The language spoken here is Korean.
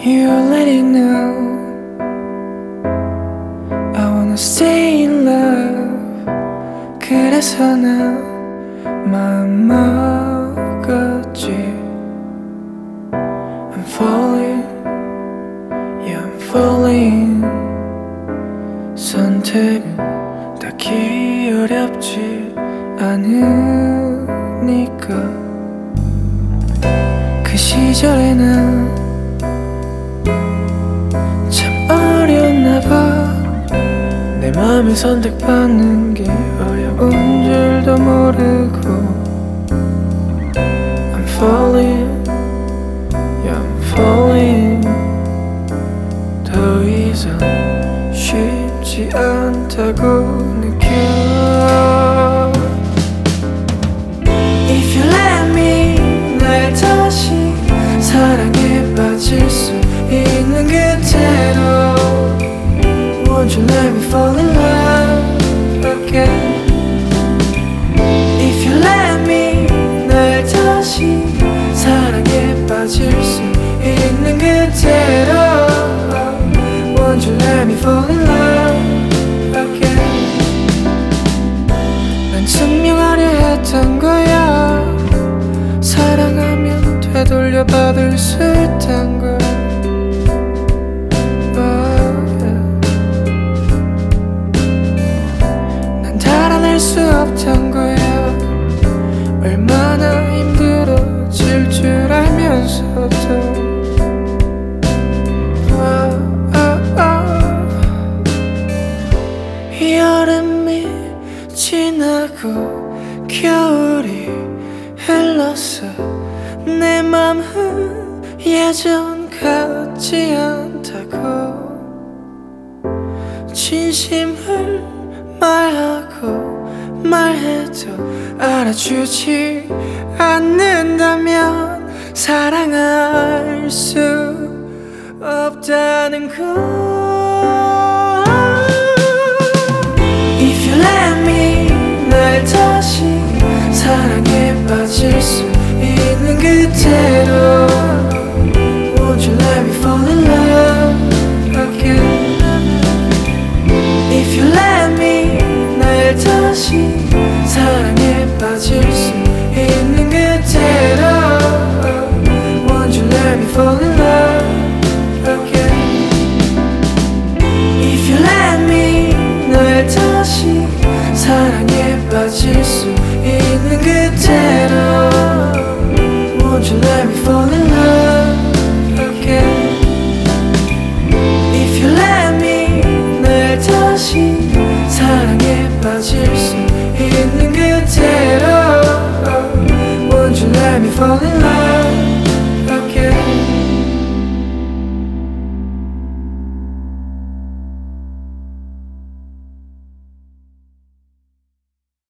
You already know I wanna stay in love. 그래서 나 마음 먹었지. I'm falling, yeah I'm falling. 선택은 딱히 어렵지 않으니까. 그 시절에 난 참 어렸나봐. 내 맘을 선택받는 게 어려운 줄도 모르고. I'm falling, yeah I'm falling. 더 이상 쉽지 않다고 느껴. If you let me 날 다시 사랑에 빠질 수 있는 그대로. Won't you let me fall in love again? If you let me 날 다시 사랑에 빠질 수 있는 그대로. Won't you let me fall in love again? 난 증명하려 했던 거야. 사랑하면 되돌려받을 수 있단 걸. 난 달아낼 수 없단 거야. 얼마나 힘들어질 줄 알면서도. 여름이 지나고 겨울이 흘렀어. 내 맘은 예전 같지 않다고. 진심을 말하고 말해도 알아주지 않는다면 사랑할 수 없다는 걸. If you let me 날 다시 사랑에 빠질 수 있는 그대로. Won't you let me fall in love again? If you let me 날 다시 사랑에 빠질 수 있는 그대로. Won't you let me fall in love again? If you let me 날 다시 사랑에 빠질 수 있는 그대로. Won't you let me fall in love?